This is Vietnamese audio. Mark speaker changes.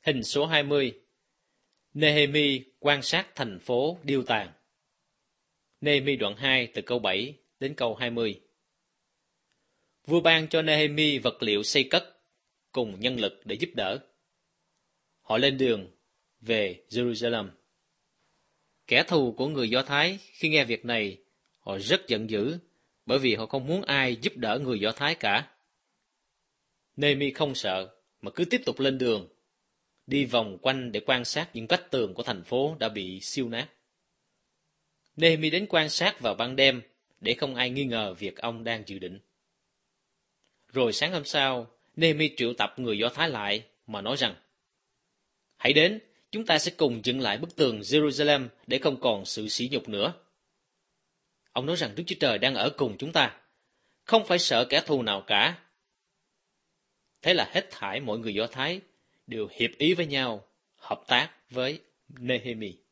Speaker 1: Hình số 20. Nehemi quan sát thành phố điêu tàn. Nehemi đoạn 2 từ câu 7 đến câu 20. Vua ban cho Nehemi vật liệu xây cất cùng nhân lực để giúp đỡ. Họ lên đường về Jerusalem. Kẻ thù của người Do Thái khi nghe việc này, họ rất giận dữ bởi vì họ không muốn ai giúp đỡ người Do Thái cả. Nehemi không sợ mà cứ tiếp tục lên đường, đi vòng quanh để quan sát những vách tường của thành phố đã bị siêu nát. Nehemi đến quan sát vào ban đêm để không ai nghi ngờ việc ông đang dự định. Rồi sáng hôm sau, Nehemi triệu tập người Do Thái lại mà nói rằng: Hãy đến, chúng ta sẽ cùng dựng lại bức tường Jerusalem để không còn sự sỉ nhục nữa. Ông nói rằng Đức Chúa Trời đang ở cùng chúng ta, không phải sợ kẻ thù nào cả. Thế là hết thảy mọi người Do Thái đều hiệp ý với nhau, hợp tác với Nehemi.